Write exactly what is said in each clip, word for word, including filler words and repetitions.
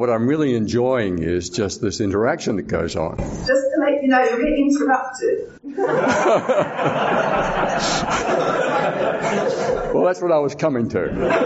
What I'm really enjoying is just this interaction that goes on. Just to let you know, you'll get interrupted. Well, that's what I was coming to.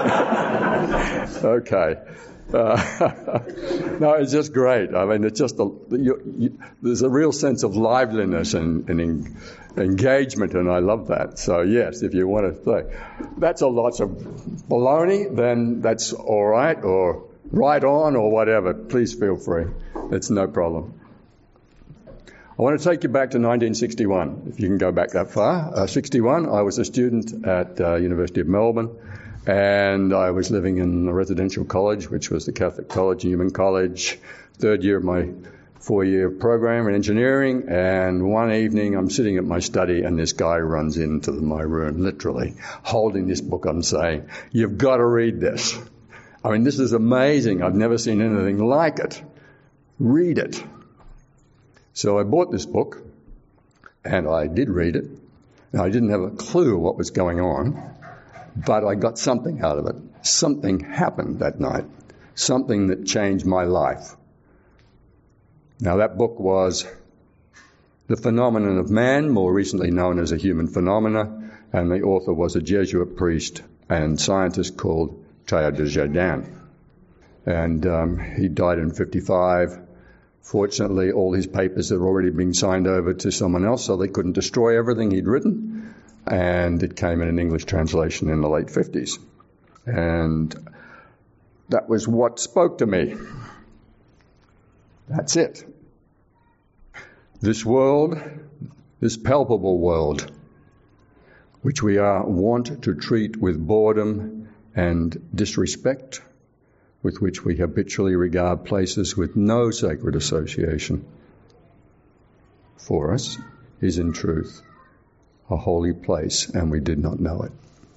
Okay. Uh, no, it's just great. I mean, it's just a, you, you, there's a real sense of liveliness and, and en, engagement, and I love that. So yes, if you want to say that's a lot of baloney, then that's all right, or right on, or whatever. Please feel free. It's no problem. I want to take you back to nineteen sixty-one, if you can go back that far. Uh, sixty-one, I was a student at uh, University of Melbourne. And I was living in a residential college, which was the Catholic College, Newman College, third year of my four-year program in engineering. And one evening I'm sitting at my study and this guy runs into my room, literally, holding this book. I'm saying, you've got to read this. I mean, this is amazing. I've never seen anything like it. Read it. So I bought this book and I did read it. And I didn't have a clue what was going on. But I got something out of it. Something happened that night. Something that changed my life. Now that book was The Phenomenon of Man, more recently known as A Human Phenomena, and the author was a Jesuit priest and scientist called Teilhard de Chardin. And um, he died in fifty-five. Fortunately, all his papers had already been signed over to someone else, so they couldn't destroy everything he'd written. And it came in an English translation in the late fifties. And that was what spoke to me. That's it. This world, this palpable world, which we are wont to treat with boredom and disrespect, with which we habitually regard places with no sacred association for us, is in truth a holy place, and we did not know it.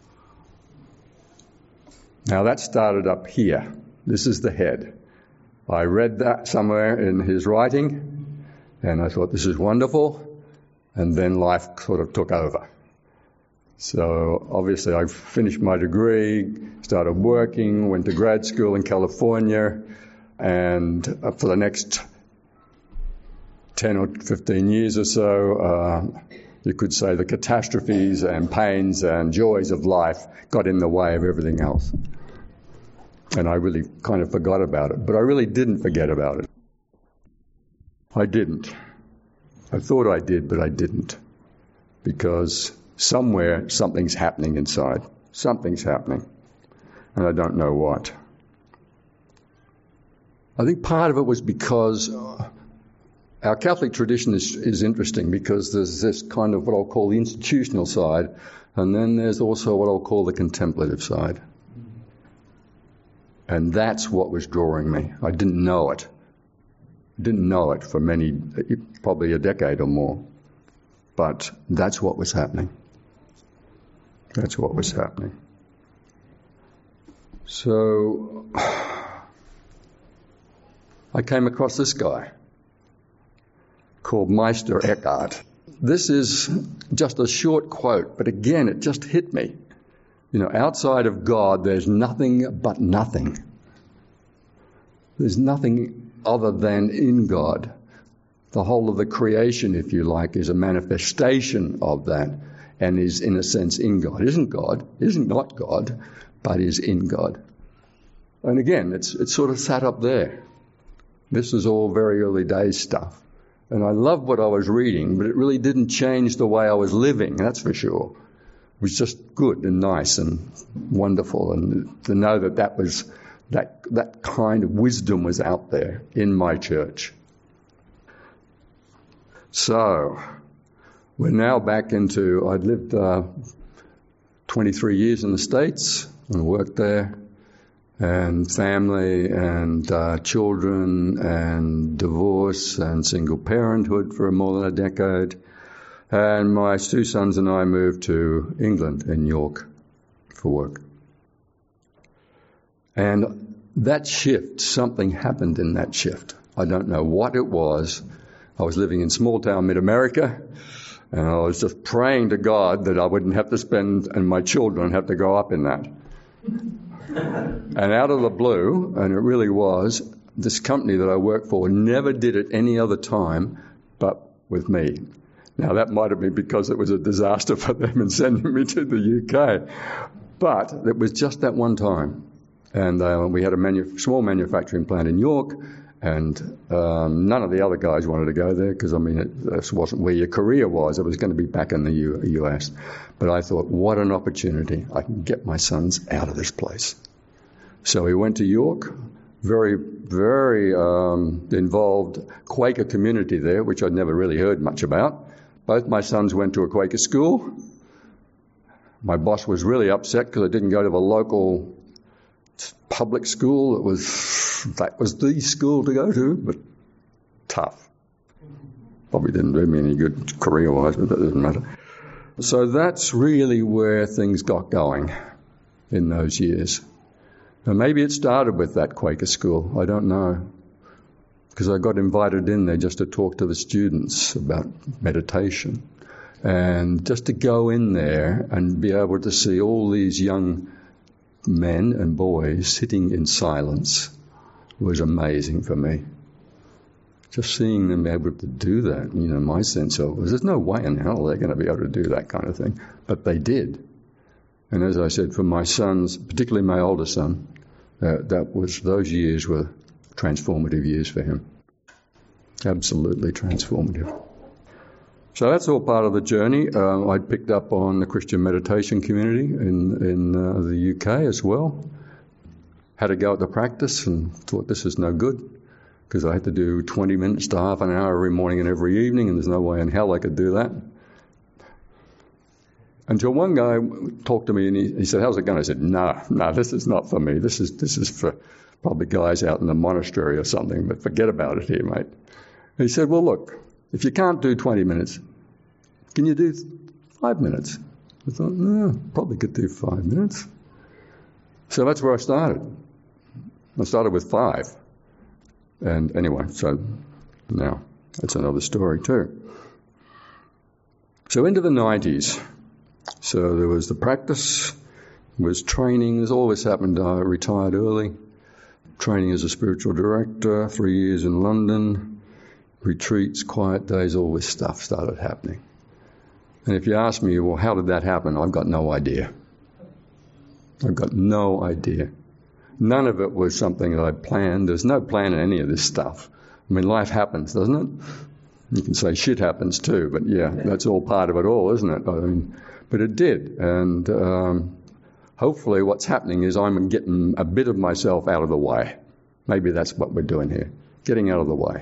Now that started up here. This is the head. I read that somewhere in his writing, and I thought, this is wonderful, and then life sort of took over. So obviously I finished my degree, started working, went to grad school in California, and for the next ten or fifteen years or so, uh, you could say the catastrophes and pains and joys of life got in the way of everything else. And I really kind of forgot about it. But I really didn't forget about it. I didn't. I thought I did, but I didn't. Because somewhere something's happening inside. Something's happening. And I don't know what. I think part of it was because Uh, Our Catholic tradition is, is interesting because there's this kind of what I'll call the institutional side, and then there's also what I'll call the contemplative side. And that's what was drawing me. I didn't know it. I didn't know it for many, probably a decade or more. But that's what was happening. That's what was happening. So I came across this guy called Meister Eckhart. This is just a short quote, but again, it just hit me. You know, outside of God, there's nothing but nothing. There's nothing other than in God. The whole of the creation, if you like, is a manifestation of that and is, in a sense, in God. Isn't God, isn't not God, but is in God. And again, it's it's sort of sat up there. This is all very early days stuff. And I loved what I was reading, but it really didn't change the way I was living, that's for sure. It was just good and nice and wonderful, and to know that that was that that kind of wisdom was out there in my church. So we're now back into, I'd lived uh, twenty-three years in the States and worked there, and family and uh, children and divorce and single parenthood for more than a decade. And my two sons and I moved to England in York for work. And that shift, something happened in that shift. I don't know what it was. I was living in small town mid-America, and I was just praying to God that I wouldn't have to spend, and my children have to grow up in that. And out of the blue, and it really was, this company that I worked for never did it any other time but with me. Now, that might have been because it was a disaster for them in sending me to the U K. But it was just that one time. And uh, we had a manu- small manufacturing plant in York, and um, none of the other guys wanted to go there because, I mean, it, this wasn't where your career was. It was going to be back in the U- US. But I thought, what an opportunity. I can get my sons out of this place. So we went to York, very, very um, involved Quaker community there, which I'd never really heard much about. Both my sons went to a Quaker school. My boss was really upset because I didn't go to the local public school. It was, that was the school to go to, but tough. Probably didn't do me any good career-wise, but that doesn't matter. So that's really where things got going in those years. And maybe it started with that Quaker school. I don't know. Because I got invited in there just to talk to the students about meditation. And just to go in there and be able to see all these young men and boys sitting in silence was amazing for me. Just seeing them able to do that, you know, my sense of it was there's no way in hell they're going to be able to do that kind of thing. But they did. And as I said, for my sons, particularly my older son, uh, that was, those years were transformative years for him. Absolutely transformative. So that's all part of the journey. Uh, I picked up on the Christian meditation community in, in uh, the U K as well. Had a go at the practice and thought this is no good because I had to do twenty minutes to half an hour every morning and every evening, and there's no way in hell I could do that. Until one guy talked to me and he, he said, how's it going? I said, no, no, this is not for me. This is, this is for probably guys out in the monastery or something, but forget about it here, mate. And he said, well, look, if you can't do twenty minutes, can you do five minutes? I thought, no, probably could do five minutes. So that's where I started. I started with five. And anyway, so now that's another story too. So into the nineties. So there was the practice, there was training. As always happened, I retired early. Training as a spiritual director, three years in London. Retreats, quiet days, all this stuff started happening. And if you ask me, well, how did that happen? I've got no idea. I've got no idea. None of it was something that I planned. There's no plan in any of this stuff. I mean, life happens, doesn't it? You can say shit happens too, but yeah, that's all part of it all, isn't it? I mean, but it did. And um, hopefully what's happening is I'm getting a bit of myself out of the way. Maybe that's what we're doing here, getting out of the way.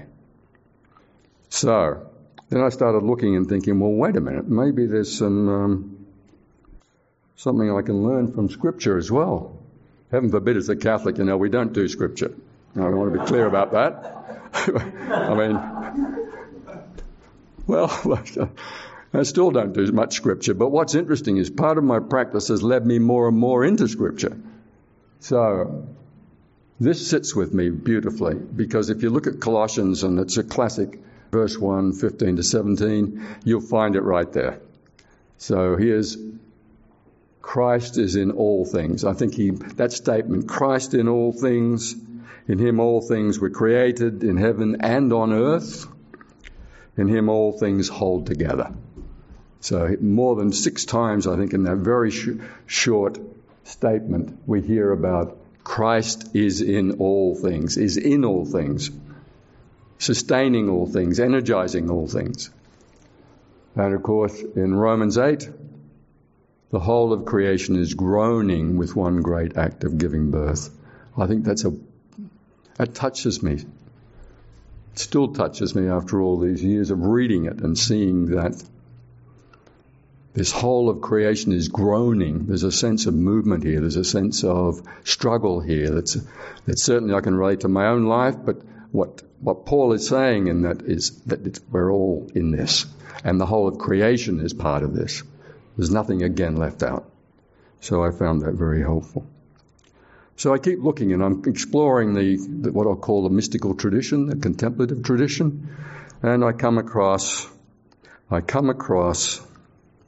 So then I started looking and thinking, well, wait a minute, maybe there's some um, something I can learn from Scripture as well. Heaven forbid, as a Catholic, you know, we don't do Scripture. I want to be clear about that. I mean, well, I still don't do much Scripture, but what's interesting is part of my practice has led me more and more into Scripture. So this sits with me beautifully, because if you look at Colossians, and it's a classic, verse one, fifteen to seventeen, you'll find it right there. So here's Christ is in all things. I think he, that statement, Christ in all things, in him all things were created, in heaven and on earth. In him all things hold together. So more than six times, I think, in that very sh- short statement, we hear about Christ is in all things, is in all things, sustaining all things, energizing all things. And of course, in Romans eight, the whole of creation is groaning with one great act of giving birth. I think that's a, that touches me. It still touches me after all these years of reading it and seeing that this whole of creation is groaning. There's a sense of movement here. There's a sense of struggle here. That's, that certainly I can relate to my own life, but what, what Paul is saying in that is that it's, we're all in this. And the whole of creation is part of this. There's nothing, again, left out. So I found that very helpful. So I keep looking, and I'm exploring the, the what I'll call the mystical tradition, the contemplative tradition, and I come across, I come across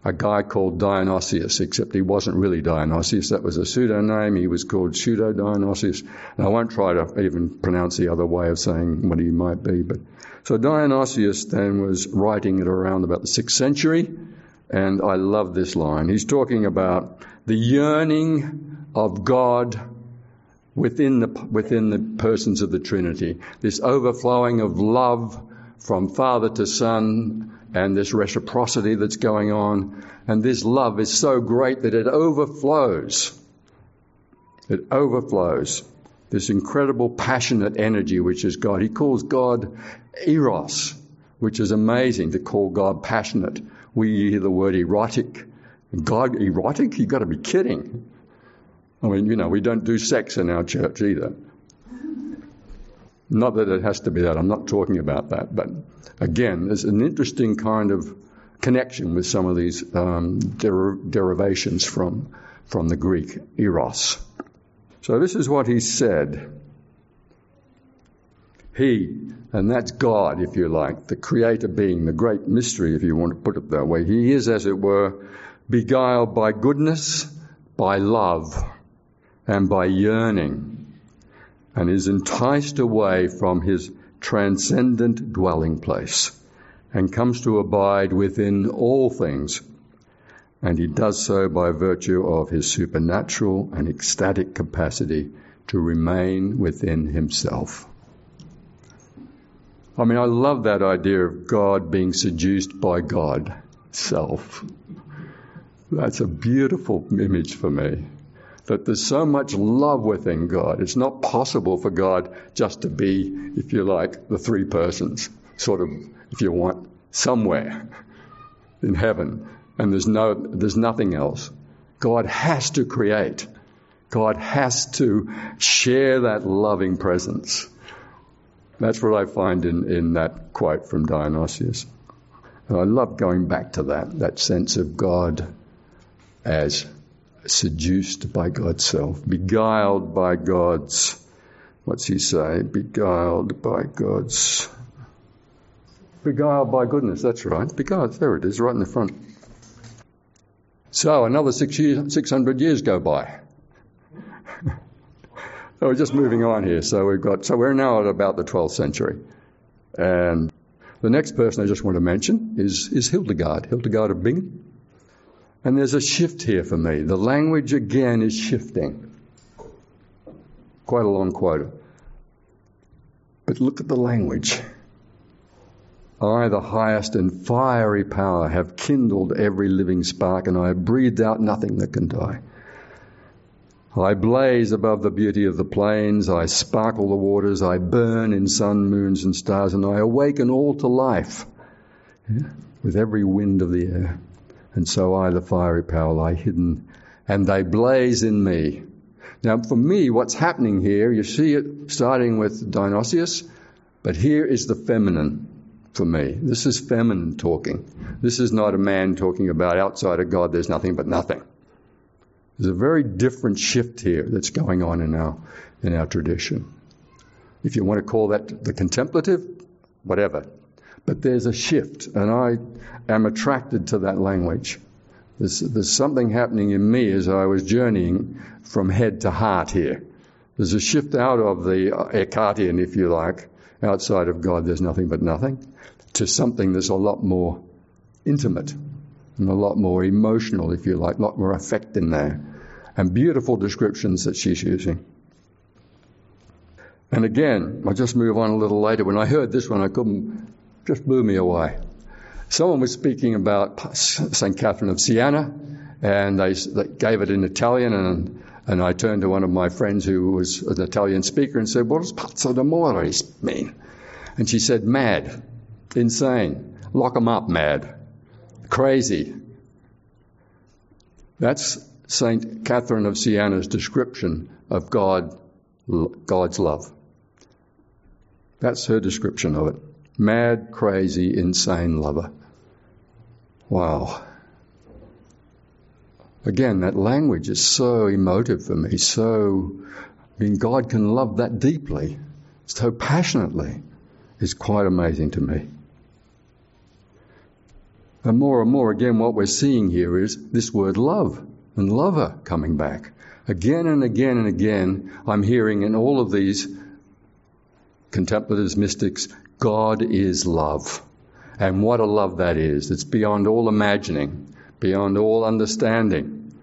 a guy called Dionysius, except he wasn't really Dionysius. That was a pseudonym. He was called Pseudo-Dionysius. And I won't try to even pronounce the other way of saying what he might be. But so Dionysius then was writing it around about the sixth century, and I love this line. He's talking about the yearning of God within the within the persons of the Trinity, this overflowing of love from Father to Son, and this reciprocity that's going on. And this love is so great that it overflows. It overflows. This incredible passionate energy which is God. He calls God eros, which is amazing to call God passionate. We hear the word erotic. God erotic? You've got to be kidding. I mean, you know, we don't do sex in our church either. Not that it has to be that. I'm not talking about that. But again, there's an interesting kind of connection with some of these um, der- derivations from, from the Greek, eros. So this is what he said. He, and that's God, if you like, the creator being, the great mystery, if you want to put it that way. He is, as it were, beguiled by goodness, by love, and by yearning, and is enticed away from his transcendent dwelling place, and comes to abide within all things. And he does so by virtue of his supernatural and ecstatic capacity to remain within himself. I mean, I love that idea of God being seduced by God, self. That's a beautiful image for me. That there's so much love within God. It's not possible for God just to be, if you like, the three persons, sort of, if you want, somewhere in heaven, and there's no, there's nothing else. God has to create. God has to share that loving presence. That's what I find in, in that quote from Dionysius. And I love going back to that, that sense of God as seduced by God's self, beguiled by God's, what's he say? Beguiled by God's, beguiled by goodness, that's right. Beguiled, there it is, right in the front. So another six years, six hundred years go by. So we're just moving on here. So we've got, so we're now at about the twelfth century. And the next person I just want to mention is, is Hildegard, Hildegard of Bingen. And there's a shift here for me. The language again is shifting. Quite a long quote. But look at the language. I, the highest and fiery power, have kindled every living spark, and I have breathed out nothing that can die. I blaze above the beauty of the plains, I sparkle the waters, I burn in sun, moons and stars, and I awaken all to life, yeah, with every wind of the air. And so I, the fiery power, lie hidden, and they blaze in me. Now, for me, what's happening here, you see it starting with Dionysius, but here is the feminine for me. This is feminine talking. This is not a man talking about outside of God, there's nothing but nothing. There's a very different shift here that's going on in our, in our tradition. If you want to call that the contemplative, whatever. But there's a shift, and I am attracted to that language. There's, there's something happening in me as I was journeying from head to heart here. There's a shift out of the Eckhatian, if you like, outside of God there's nothing but nothing, to something that's a lot more intimate and a lot more emotional, if you like, a lot more affect in there, and beautiful descriptions that she's using. And again, I'll just move on a little later. When I heard this one, I couldn't, just blew me away. Someone was speaking about Saint Catherine of Siena, and they, they gave it in Italian, and and I turned to one of my friends who was an Italian speaker and said, what does pazzo d'amore mean? And she said, mad, insane, lock 'em up, mad, crazy. That's Saint Catherine of Siena's description of God, God's love. That's her description of it. Mad, crazy, insane lover. Wow. Again, that language is so emotive for me. So, I mean, God can love that deeply, so passionately. It's quite amazing to me. And more and more, again, what we're seeing here is this word love and lover coming back. Again and again and again, I'm hearing in all of these contemplatives, mystics, God is love. And what a love that is. It's beyond all imagining, beyond all understanding.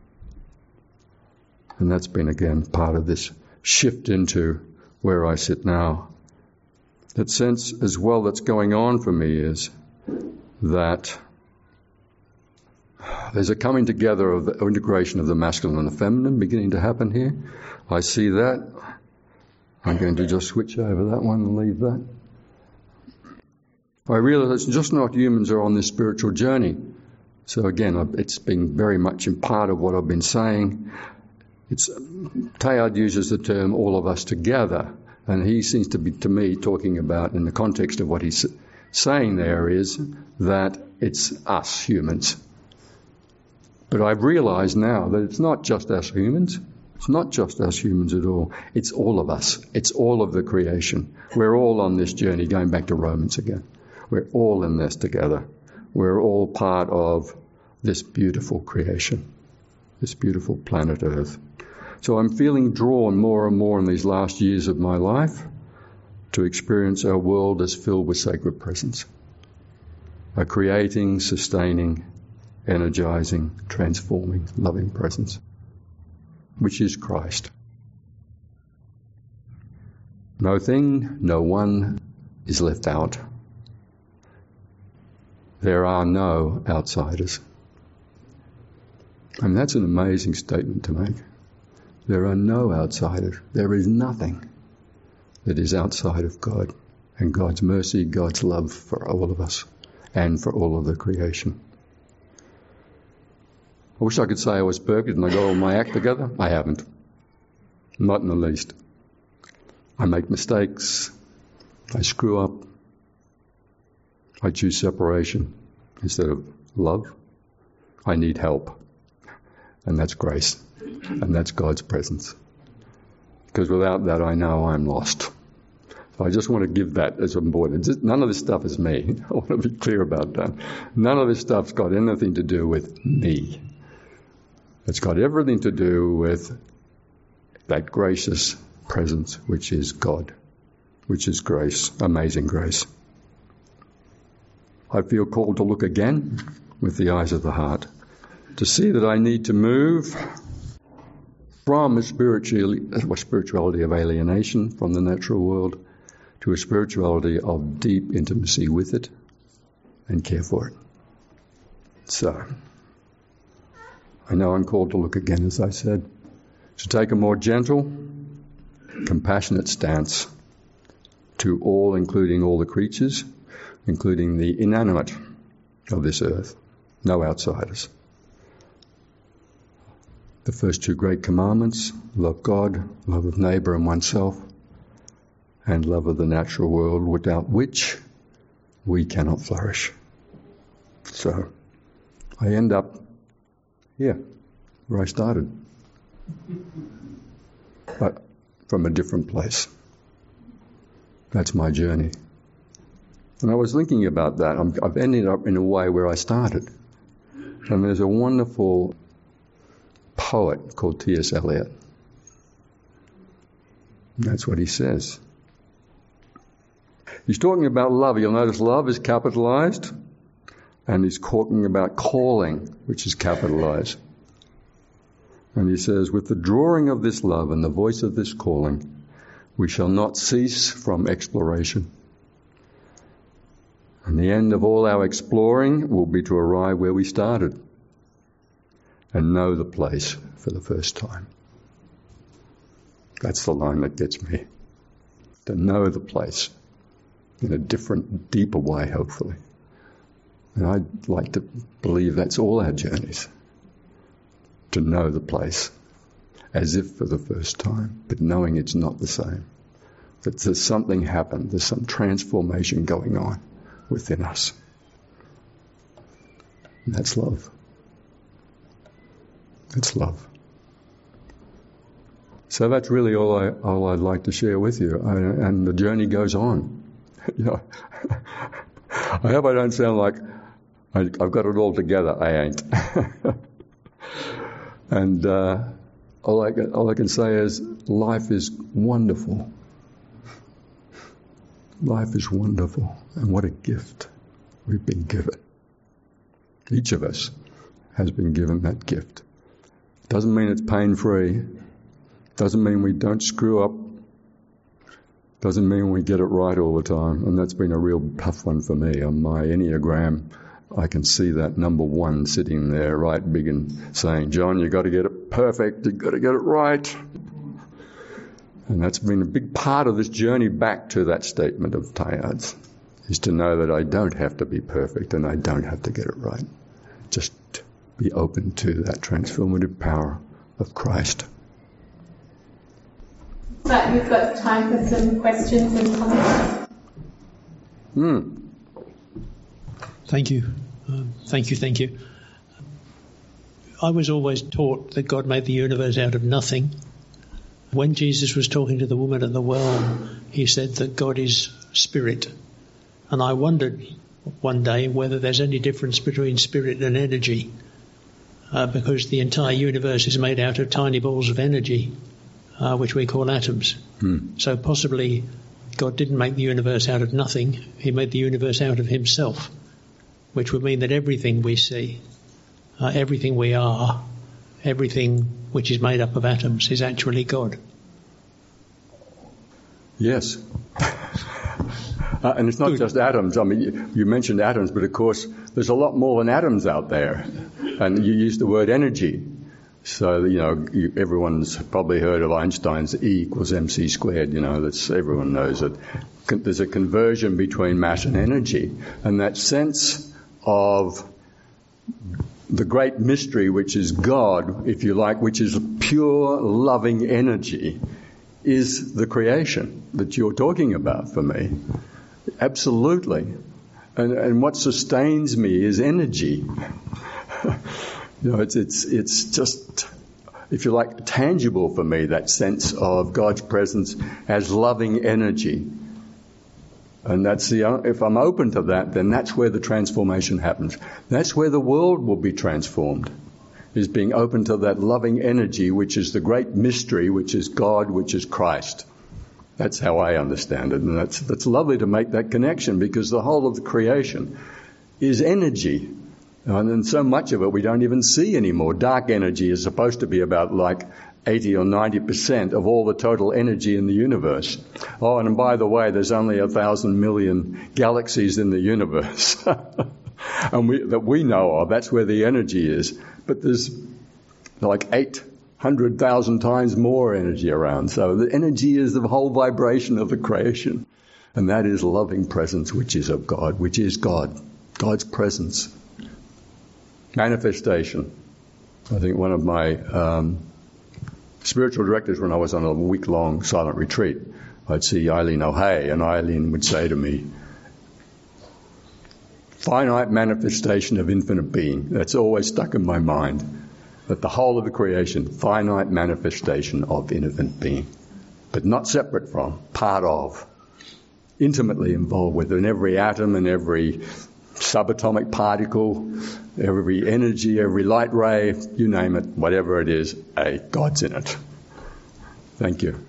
And that's been, again, part of this shift into where I sit now. That sense as well that's going on for me is that there's a coming together of the integration of the masculine and the feminine beginning to happen here. I see that. I'm going to just switch over that one and leave that. I realize it's just not humans are on this spiritual journey. So again, it's been very much in part of what I've been saying. It's Teilhard uses the term all of us together, and he seems to be, to me, talking about, in the context of what he's saying there, is that it's us humans. But I've realized now that it's not just us humans. It's not just us humans at all. It's all of us. It's all of the creation. We're all on this journey, going back to Romans again. We're all in this together. We're all part of this beautiful creation, this beautiful planet Earth. So I'm feeling drawn more and more in these last years of my life to experience our world as filled with sacred presence. A creating, sustaining, energizing, transforming, loving presence, which is Christ. No thing, no one is left out. There are no outsiders. And that's an amazing statement to make. There are no outsiders. There is nothing that is outside of God and God's mercy, God's love for all of us and for all of the creation. I wish I could say I was perfect and I got all my act together. I haven't. Not in the least. I make mistakes. I screw up. I choose separation instead of love. I need help. And that's grace. And that's God's presence. Because without that, I know I'm lost. So I just want to give that as important. None of this stuff is me. I want to be clear about that. None of this stuff's got anything to do with me. It's got everything to do with that gracious presence, which is God, which is grace, amazing grace. I feel called to look again with the eyes of the heart, to see that I need to move from a spirituality of alienation from the natural world to a spirituality of deep intimacy with it and care for it. So, I know I'm called to look again, as I said, to take a more gentle, compassionate stance to all, including all the creatures, including the inanimate of this earth, no outsiders. The first two great commandments, love God, love of neighbour and oneself, and love of the natural world, without which we cannot flourish. So, I end up here, where I started, but from a different place. That's my journey. And I was thinking about that. I'm, I've ended up in a way where I started. And there's a wonderful poet called T S Eliot. That's what he says. He's talking about love. You'll notice love is capitalized, and he's talking about calling, which is capitalized. And he says, with the drawing of this love and the voice of this calling, we shall not cease from exploration. And the end of all our exploring will be to arrive where we started and know the place for the first time. That's the line that gets me. To know the place in a different, deeper way, hopefully. And I'd like to believe that's all our journeys. To know the place as if for the first time, but knowing it's not the same. That there's something happened, there's some transformation going on within us. And that's love. That's love. So that's really all, I, all I'd like to share with you. I, and the journey goes on. You know, I hope I don't sound like I, I've got it all together. I ain't. And uh, all, I can, all I can say is life is wonderful. Life is wonderful. And what a gift we've been given. Each of us has been given that gift. Doesn't mean it's pain-free. Doesn't mean we don't screw up. Doesn't mean we get it right all the time. And that's been a real tough one for me. On my Enneagram, I can see that number one sitting there right big and saying, John, you've got to get it perfect. You've got to get it right. And that's been a big part of this journey back to that statement of Teilhard's, is to know that I don't have to be perfect and I don't have to get it right. Just be open to that transformative power of Christ. But we've got time for some questions and comments. Hmm. Thank you. Um, thank you, thank you. I was always taught that God made the universe out of nothing. When Jesus was talking to the woman at the well, he said that God is spirit. And I wondered one day whether there's any difference between spirit and energy, uh, because the entire universe is made out of tiny balls of energy, uh, which we call atoms. Hmm. So possibly God didn't make the universe out of nothing. He made the universe out of himself, which would mean that everything we see, uh, everything we are, everything which is made up of atoms is actually God. Yes. Uh, and it's not just atoms. I mean, you, you mentioned atoms, but of course there's a lot more than atoms out there. And you used the word energy. So, you know, you, everyone's probably heard of Einstein's E equals mc squared. You know, that's, everyone knows it. Con- there's a conversion between mass and energy. And that sense of the great mystery, which is God, if you like, which is pure loving energy, is the creation that you're talking about for me. Absolutely. And, and what sustains me is energy. You know, it's, it's, it's just, if you like, tangible for me, that sense of God's presence as loving energy. And that's the, if I'm open to that, then that's where the transformation happens. That's where the world will be transformed, is being open to that loving energy, which is the great mystery, which is God, which is Christ. That's how I understand it. And that's, that's lovely to make that connection, because the whole of the creation is energy. And then so much of it we don't even see anymore. Dark energy is supposed to be about like eighty or ninety percent of all the total energy in the universe. Oh, and by the way, there's only a thousand million galaxies in the universe. And we, that we know of, that's where the energy is. But there's like eight hundred thousand times more energy around. So the energy is the whole vibration of the creation. And that is loving presence, which is of God, which is God. God's presence. Manifestation. I think one of my um, spiritual directors, when I was on a week-long silent retreat, I'd see Eileen O'Hay, and Eileen would say to me, finite manifestation of infinite being. That's always stuck in my mind. That the whole of the creation, finite manifestation of infinite being. But not separate from, part of. Intimately involved with, in every atom and every subatomic particle, every energy, every light ray, you name it, whatever it is, a God's in it. Thank you.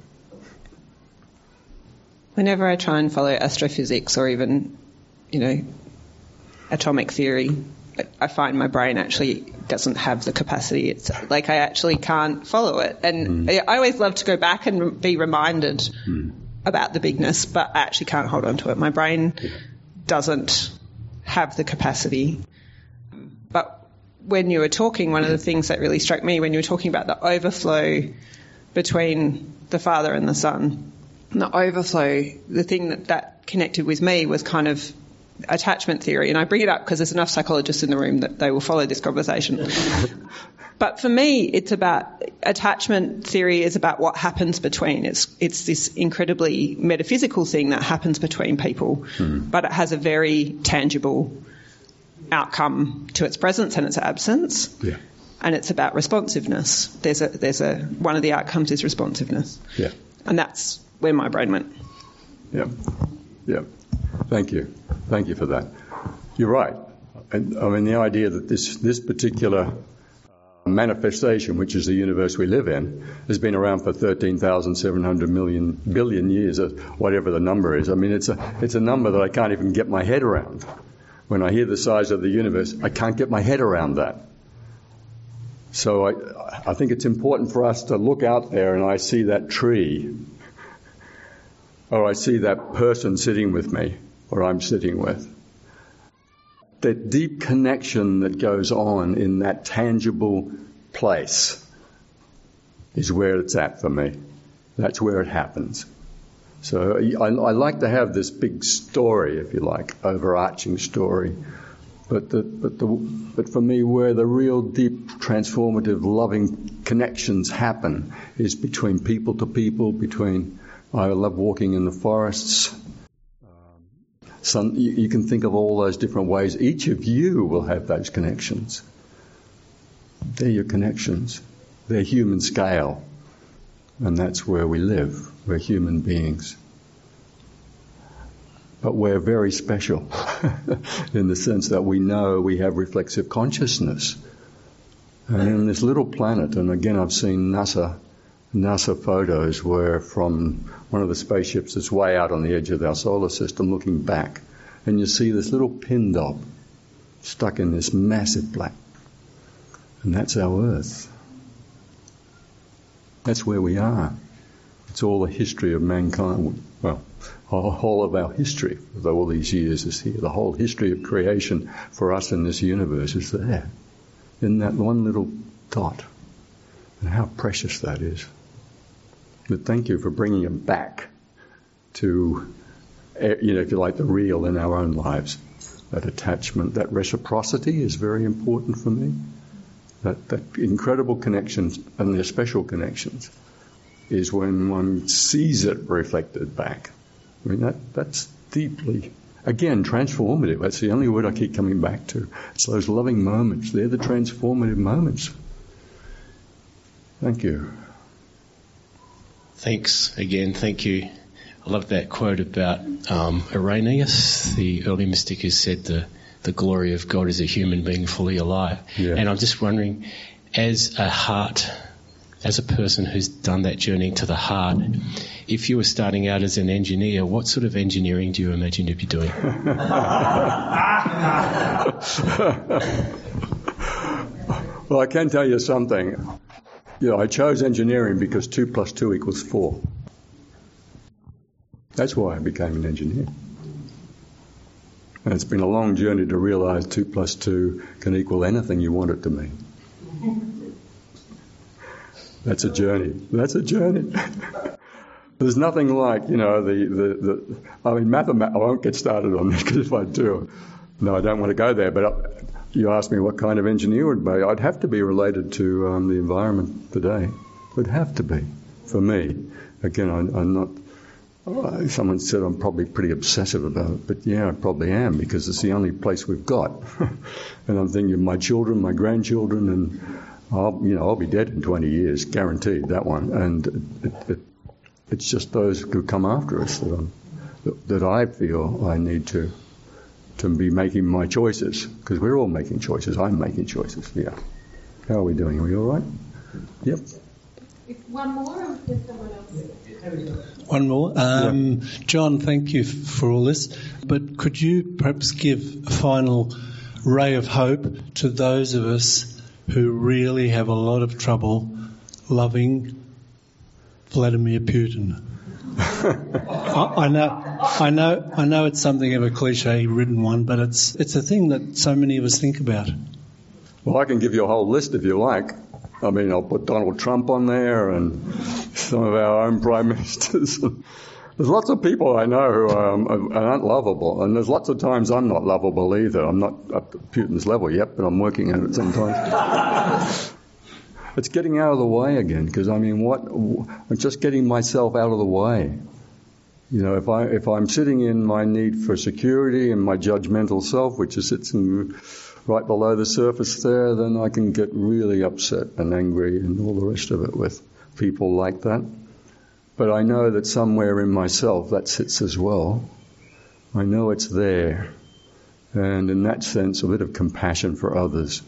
Whenever I try and follow astrophysics or even, you know, atomic theory, I find my brain actually doesn't have the capacity. It's like I actually can't follow it. And mm. I always love to go back and be reminded mm. about the bigness, but I actually can't hold on to it. My brain yeah. doesn't have the capacity. But when you were talking, one of the things that really struck me when you were talking about the overflow between the Father and the Son, and the overflow, the thing that, that connected with me was kind of attachment theory. And I bring it up because there's enough psychologists in the room that they will follow this conversation. But for me, it's about attachment theory is about what happens between. It's it's this incredibly metaphysical thing that happens between people, mm. but it has a very tangible outcome to its presence and its absence. Yeah. And it's about responsiveness. There's a there's a one of the outcomes is responsiveness. Yeah. And that's where my brain went. Yeah. Yeah. Thank you. Thank you for that. You're right. and I mean, the idea that this, this particular manifestation, which is the universe we live in, has been around for thirteen thousand seven hundred million billion years, or whatever the number is. I mean, it's a, it's a number that I can't even get my head around. When I hear the size of the universe, I can't get my head around that. So I, I think it's important for us to look out there and I see that tree, or I see that person sitting with me, or I'm sitting with. That deep connection that goes on in that tangible place is where it's at for me. That's where it happens. So I, I like to have this big story, if you like, overarching story. But the, but the, but for me, where the real deep, transformative, loving connections happen is between people to people, between, I love walking in the forests. Some, you, you can think of all those different ways. Each of you will have those connections. They're your connections. They're human scale. And that's where we live. We're human beings. But we're very special in the sense that we know we have reflexive consciousness. And in this little planet, and again I've seen NASA NASA photos where from one of the spaceships that's way out on the edge of our solar system looking back, and you see this little pin dot stuck in this massive black. And that's our Earth. That's where we are. It's all the history of mankind. Well, the whole of our history of all these years is here. The whole history of creation for us in this universe is there, in that one little dot. And how precious that is. But thank you for bringing it back to, you know, if you like, the real in our own lives. That attachment, that reciprocity is very important for me. That, that incredible connections, and they're special connections, is when one sees it reflected back. I mean, that that's deeply, again, transformative. That's the only word I keep coming back to. It's those loving moments. They're the transformative moments. Thank you. Thanks again. Thank you. I love that quote about um, Irenaeus, the early mystic, who said the, the glory of God is a human being fully alive. Yeah. And I'm just wondering, as a heart, as a person who's done that journey to the heart, if you were starting out as an engineer, what sort of engineering do you imagine you'd be doing? Well, I can tell you something. You know, I chose engineering because two plus two equals four. That's why I became an engineer. And it's been a long journey to realise two plus two can equal anything you want it to mean. That's a journey. That's a journey. There's nothing like, you know, the, the, the I mean, mathematics, I won't get started on this because if I do, no, I don't want to go there, but I, you asked me what kind of engineer would be. I'd have to be related to um, the environment today. It would have to be, for me. Again, I, I'm not, uh, someone said I'm probably pretty obsessive about it, but yeah, I probably am, because it's the only place we've got. And I'm thinking of my children, my grandchildren, and I'll, you know, I'll be dead in twenty years, guaranteed, that one. And it, it, it's just those who come after us that, I'm, that, that I feel I need to to be making my choices, because we're all making choices. I'm making choices, yeah. How are we doing? Are we all right? Yep. One more, or is someone else? One more. Um, yeah. John, thank you f- for all this. But could you perhaps give a final ray of hope to those of us who really have a lot of trouble loving Vladimir Putin? I, I know, I know, I know it's something of a cliche-ridden one, but it's it's a thing that so many of us think about. Well, I can give you a whole list if you like. I mean, I'll put Donald Trump on there and some of our own prime ministers. There's lots of people I know who um, aren't lovable, and there's lots of times I'm not lovable either. I'm not up to Putin's level yet, but I'm working at it sometimes. It's getting out of the way again, because I mean, what? I'm just getting myself out of the way. You know, if I if I'm sitting in my need for security and my judgmental self, which is sits in, right below the surface there, then I can get really upset and angry and all the rest of it with people like that. But I know that somewhere in myself that sits as well. I know it's there. and in that sense, a bit of compassion for others.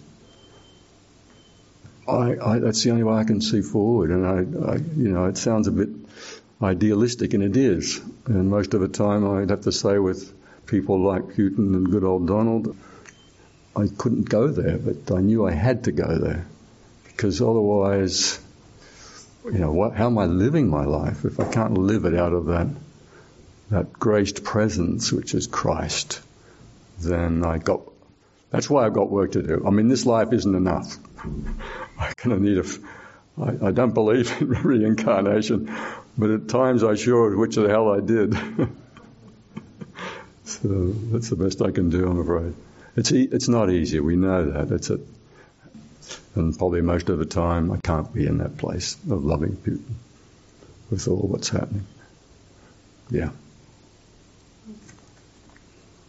I, I, that's the only way I can see forward, and I, I, you know, it sounds a bit idealistic, and it is. And most of the time, I'd have to say with people like Putin and good old Donald, I couldn't go there, but I knew I had to go there, because otherwise, you know, what, how am I living my life if I can't live it out of that that graced presence, which is Christ? Then I got. That's why I've got work to do. I mean, this life isn't enough. I kind of need a. I, I don't believe in reincarnation, but at times I sure which the hell I did. So that's the best I can do, I'm afraid. It's e- it's not easy. We know that. It's a, and probably most of the time I can't be in that place of loving Putin with all what's happening. Yeah.